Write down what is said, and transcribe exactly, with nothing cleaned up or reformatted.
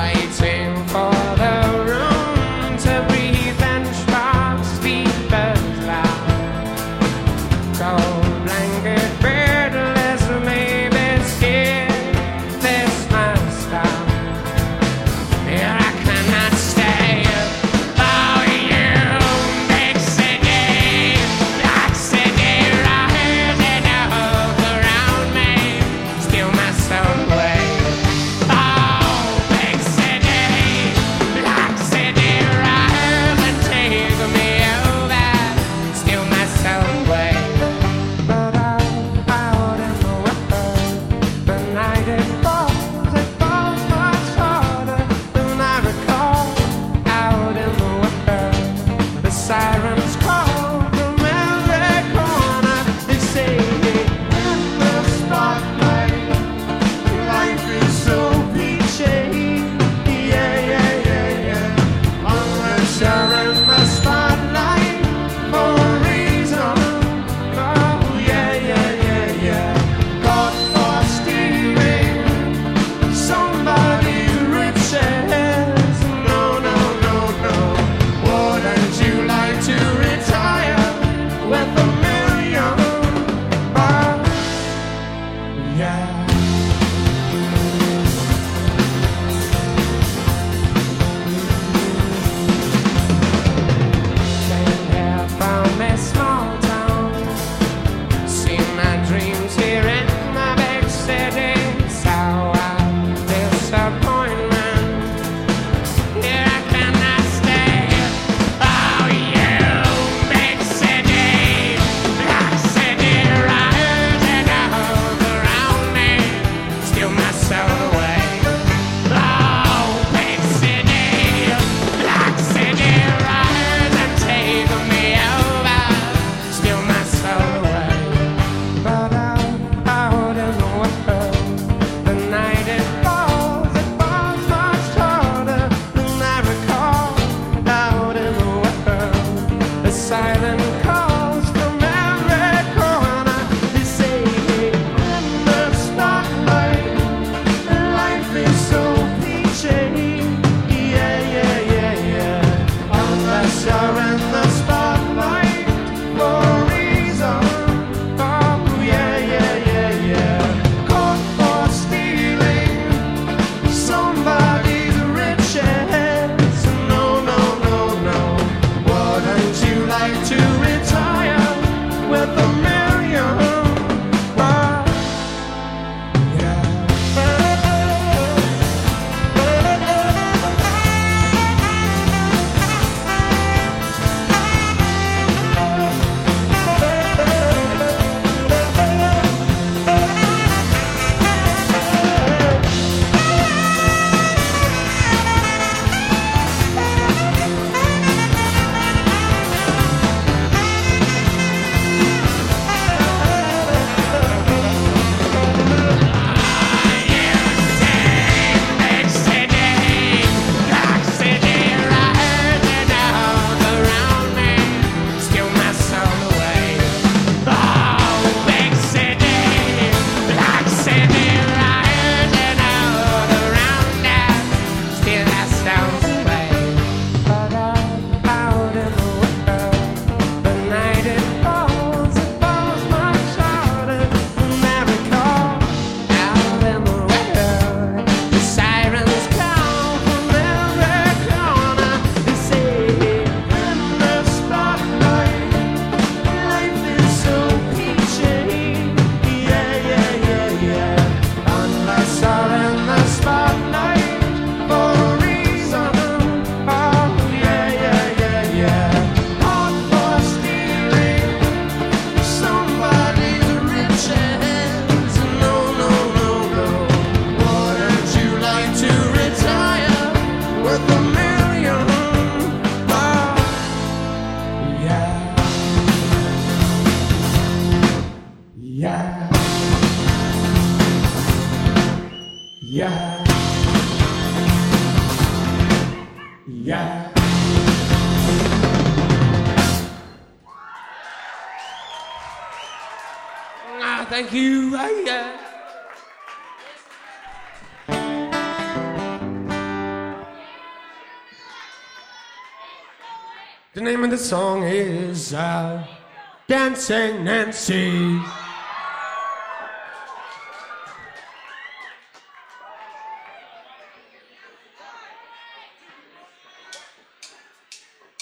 waiting for the room to breathe and spark sleep as loud. Cold blanket beardless, maybe scared this must stop. Yeah, I cannot stay. Oh, you big city, black city, rising up around me, steal my soul away. Sirens call from every corner. They say in the spotlight, life is so peachy. Yeah, yeah, yeah, yeah. Unless you're in the spotlight for a reason. Oh, yeah, yeah, yeah, yeah. Caught for stealing somebody's riches. No, no, no, no. Wouldn't you like to retire with a million bucks? Yeah. Came here from a small town, seen my dreams here in my big city. Sour disappointment. Here I cannot stay. Oh, you big city, black city, rising up around me, steal my soul away. Oh, big city, black city, rise and take me over, steal my soul away. But out, out in the world, the night it falls, it falls much harder than I recall. Out in the world, the silent calls from every corner. They say in the spotlight, life is so peachy. Yeah, yeah, yeah, yeah. Unless you're in the spotlight for a reason. Oh, yeah, yeah, yeah, yeah. Caught for stealing somebody's riches. No, no, no, no. Wouldn't you like to retire with a million bucks? Yeah. Big city, black city, rising up around me, steal my soul away. Oh, big city, black city, rising up around us, steal our souls away. But out, out in the world, the night it falls, it falls much harder than I recall. Out in the world, the sirens call from every corner. They say in the spotlight, life is so peachy. Yeah, yeah, yeah, yeah. Unless you're in the spotlight for a reason. Oh, yeah, yeah, yeah, yeah. Caught for stealing somebody's riches. No, no, no, no. Wouldn't you like to retire with a million bucks? Yeah. Yeah. Yeah. Yeah. Ah, thank you. Ah, yeah. The name of the song is uh, Dancing Nancy.